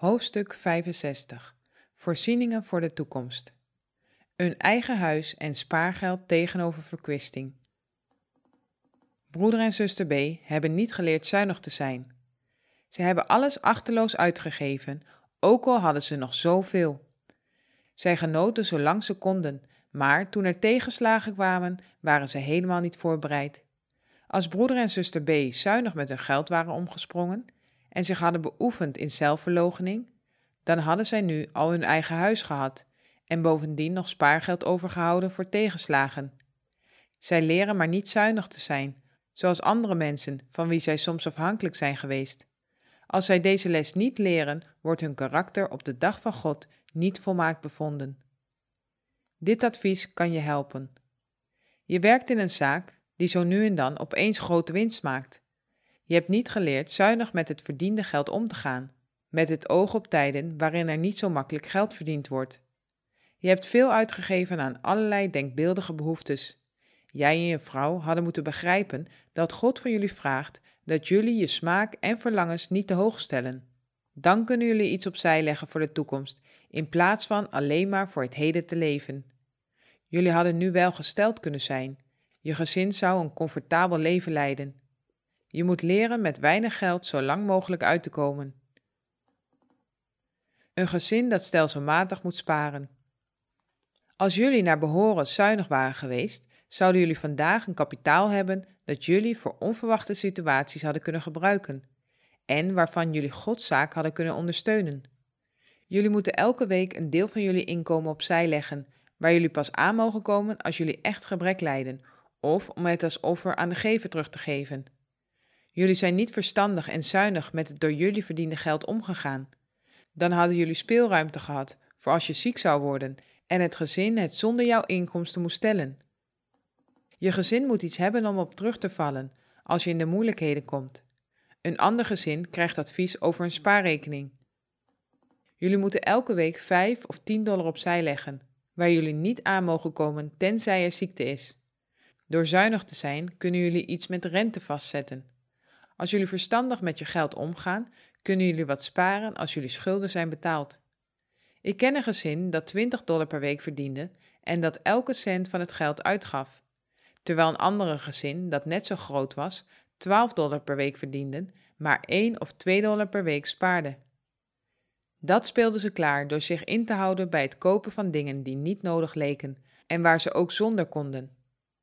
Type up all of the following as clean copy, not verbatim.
Hoofdstuk 65. Voorzieningen voor de toekomst. Een eigen huis en spaargeld tegenover verkwisting. Broeder en zuster B. hebben niet geleerd zuinig te zijn. Ze hebben alles achteloos uitgegeven, ook al hadden ze nog zoveel. Zij genoten zolang ze konden, maar toen er tegenslagen kwamen, waren ze helemaal niet voorbereid. Als broeder en zuster B. zuinig met hun geld waren omgesprongen en zich hadden beoefend in zelfverloochening, dan hadden zij nu al hun eigen huis gehad en bovendien nog spaargeld overgehouden voor tegenslagen. Zij leren maar niet zuinig te zijn, zoals andere mensen van wie zij soms afhankelijk zijn geweest. Als zij deze les niet leren, wordt hun karakter op de dag van God niet volmaakt bevonden. Dit advies kan je helpen. Je werkt in een zaak die zo nu en dan opeens grote winst maakt. Je hebt niet geleerd zuinig met het verdiende geld om te gaan, met het oog op tijden waarin er niet zo makkelijk geld verdiend wordt. Je hebt veel uitgegeven aan allerlei denkbeeldige behoeftes. Jij en je vrouw hadden moeten begrijpen dat God van jullie vraagt dat jullie je smaak en verlangens niet te hoog stellen. Dan kunnen jullie iets opzij leggen voor de toekomst, in plaats van alleen maar voor het heden te leven. Jullie hadden nu wel gesteld kunnen zijn. Je gezin zou een comfortabel leven leiden. Je moet leren met weinig geld zo lang mogelijk uit te komen. Een gezin dat stelselmatig moet sparen. Als jullie naar behoren zuinig waren geweest, zouden jullie vandaag een kapitaal hebben dat jullie voor onverwachte situaties hadden kunnen gebruiken en waarvan jullie Gods zaak hadden kunnen ondersteunen. Jullie moeten elke week een deel van jullie inkomen opzij leggen, waar jullie pas aan mogen komen als jullie echt gebrek lijden, of om het als offer aan de gever terug te geven. Jullie zijn niet verstandig en zuinig met het door jullie verdiende geld omgegaan. Dan hadden jullie speelruimte gehad voor als je ziek zou worden en het gezin het zonder jouw inkomsten moest stellen. Je gezin moet iets hebben om op terug te vallen als je in de moeilijkheden komt. Een ander gezin krijgt advies over een spaarrekening. Jullie moeten elke week $5 of $10 opzij leggen, waar jullie niet aan mogen komen tenzij er ziekte is. Door zuinig te zijn kunnen jullie iets met rente vastzetten. Als jullie verstandig met je geld omgaan, kunnen jullie wat sparen als jullie schulden zijn betaald. Ik ken een gezin dat $20 per week verdiende en dat elke cent van het geld uitgaf, terwijl een andere gezin dat net zo groot was $12 per week verdiende, maar $1 of $2 per week spaarde. Dat speelden ze klaar door zich in te houden bij het kopen van dingen die niet nodig leken en waar ze ook zonder konden.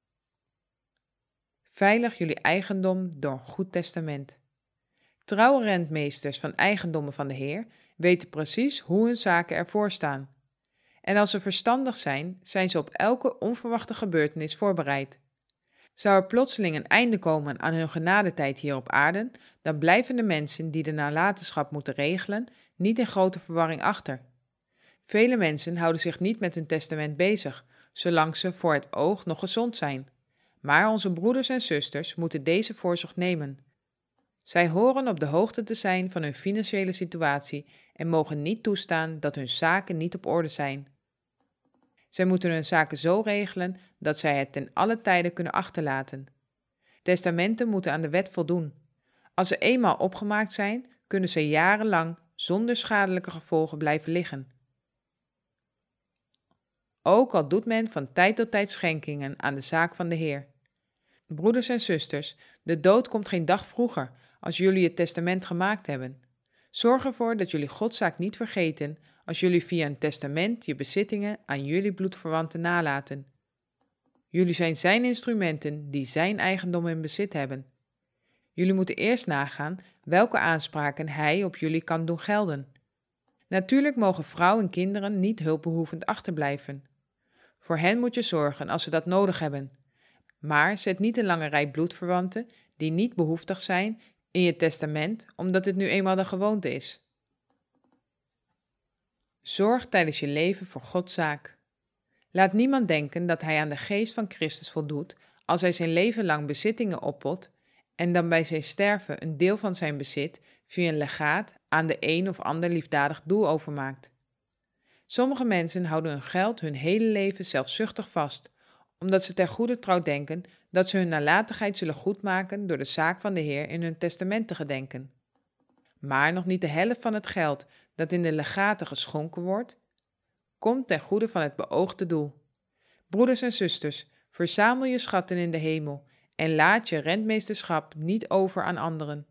Veilig jullie eigendom door een goed testament. Trouwe rentmeesters van eigendommen van de Heer weten precies hoe hun zaken ervoor staan. En als ze verstandig zijn, zijn ze op elke onverwachte gebeurtenis voorbereid. Zou er plotseling een einde komen aan hun genadetijd hier op aarde, dan blijven de mensen die de nalatenschap moeten regelen niet in grote verwarring achter. Vele mensen houden zich niet met hun testament bezig, zolang ze voor het oog nog gezond zijn. Maar onze broeders en zusters moeten deze voorzorg nemen. Zij horen op de hoogte te zijn van hun financiële situatie en mogen niet toestaan dat hun zaken niet op orde zijn. Zij moeten hun zaken zo regelen dat zij het ten alle tijde kunnen achterlaten. Testamenten moeten aan de wet voldoen. Als ze eenmaal opgemaakt zijn, kunnen ze jarenlang zonder schadelijke gevolgen blijven liggen. Ook al doet men van tijd tot tijd schenkingen aan de zaak van de Heer. Broeders en zusters, de dood komt geen dag vroeger als jullie het testament gemaakt hebben. Zorg ervoor dat jullie Gods zaak niet vergeten als jullie via een testament je bezittingen aan jullie bloedverwanten nalaten. Jullie zijn zijn instrumenten die zijn eigendom in bezit hebben. Jullie moeten eerst nagaan welke aanspraken hij op jullie kan doen gelden. Natuurlijk mogen vrouw en kinderen niet hulpbehoevend achterblijven. Voor hen moet je zorgen als ze dat nodig hebben. Maar zet niet een lange rij bloedverwanten die niet behoeftig zijn in je testament, omdat dit nu eenmaal de gewoonte is. Zorg tijdens je leven voor Gods zaak. Laat niemand denken dat hij aan de geest van Christus voldoet als hij zijn leven lang bezittingen oppot en dan bij zijn sterven een deel van zijn bezit via een legaat aan de een of ander liefdadig doel overmaakt. Sommige mensen houden hun geld hun hele leven zelfzuchtig vast, omdat ze ter goede trouw denken dat ze hun nalatigheid zullen goedmaken door de zaak van de Heer in hun testament te gedenken. Maar nog niet de helft van het geld dat in de legaten geschonken wordt, komt ten goede van het beoogde doel. Broeders en zusters, verzamel je schatten in de hemel en laat je rentmeesterschap niet over aan anderen.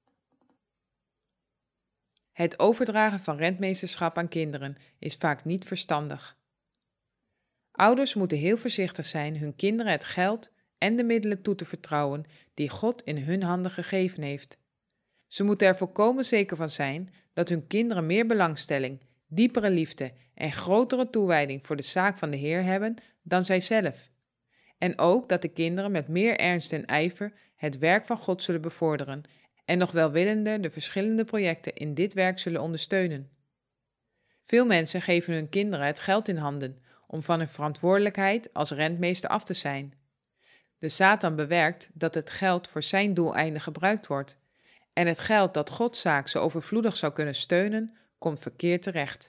Het overdragen van rentmeesterschap aan kinderen is vaak niet verstandig. Ouders moeten heel voorzichtig zijn hun kinderen het geld en de middelen toe te vertrouwen die God in hun handen gegeven heeft. Ze moeten er volkomen zeker van zijn dat hun kinderen meer belangstelling, diepere liefde en grotere toewijding voor de zaak van de Heer hebben dan zijzelf. En ook dat de kinderen met meer ernst en ijver het werk van God zullen bevorderen en nog welwillender de verschillende projecten in dit werk zullen ondersteunen. Veel mensen geven hun kinderen het geld in handen om van hun verantwoordelijkheid als rentmeester af te zijn. De Satan bewerkt dat het geld voor zijn doeleinden gebruikt wordt en het geld dat Gods zaak zo overvloedig zou kunnen steunen, komt verkeerd terecht.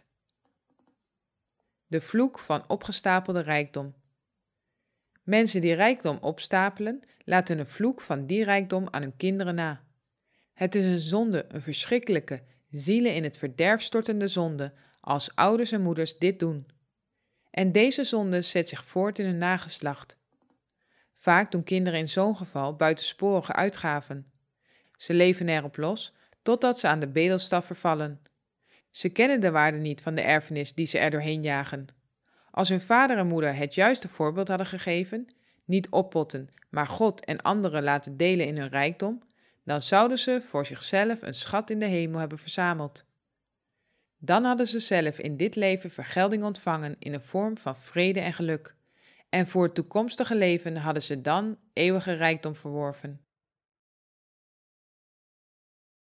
De vloek van opgestapelde rijkdom. Mensen die rijkdom opstapelen, laten een vloek van die rijkdom aan hun kinderen na. Het is een zonde, een verschrikkelijke, zielen in het verderf stortende zonde, als ouders en moeders dit doen. En deze zonde zet zich voort in hun nageslacht. Vaak doen kinderen in zo'n geval buitensporige uitgaven. Ze leven erop los, totdat ze aan de bedelstaf vervallen. Ze kennen de waarde niet van de erfenis die ze er doorheen jagen. Als hun vader en moeder het juiste voorbeeld hadden gegeven, niet oppotten, maar God en anderen laten delen in hun rijkdom, dan zouden ze voor zichzelf een schat in de hemel hebben verzameld. Dan hadden ze zelf in dit leven vergelding ontvangen in een vorm van vrede en geluk. En voor het toekomstige leven hadden ze dan eeuwige rijkdom verworven.